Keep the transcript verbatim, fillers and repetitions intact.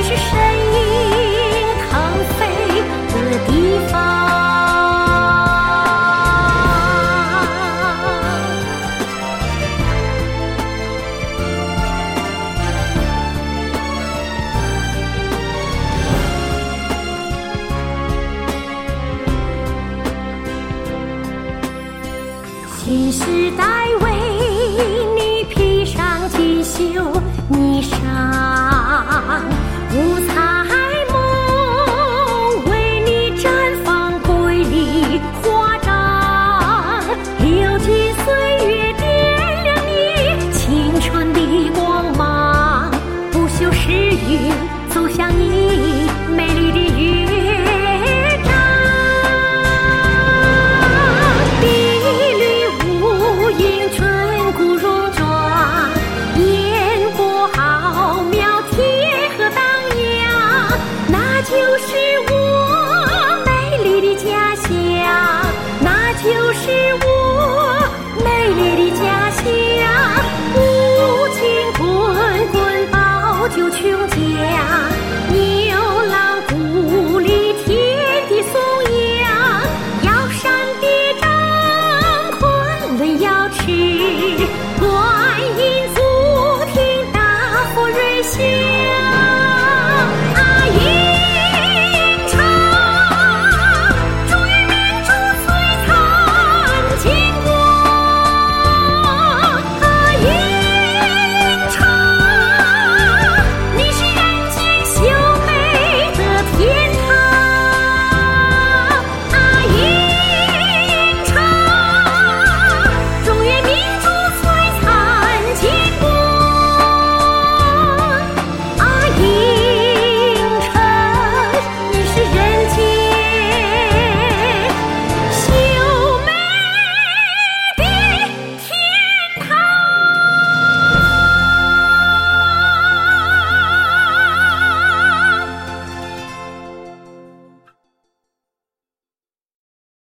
是神鹰腾飞的地方。新时代为你披上锦绣霓裳，五彩梦为你绽放瑰丽华章，流金岁月点亮你青春的光芒，不朽诗韵走向你美丽的乐章。迎春骨戎壮，烟波浩渺，铁河荡漾，那就是我美丽的家乡，那就是我美丽的家乡。五情滚滚，饱就琼浆。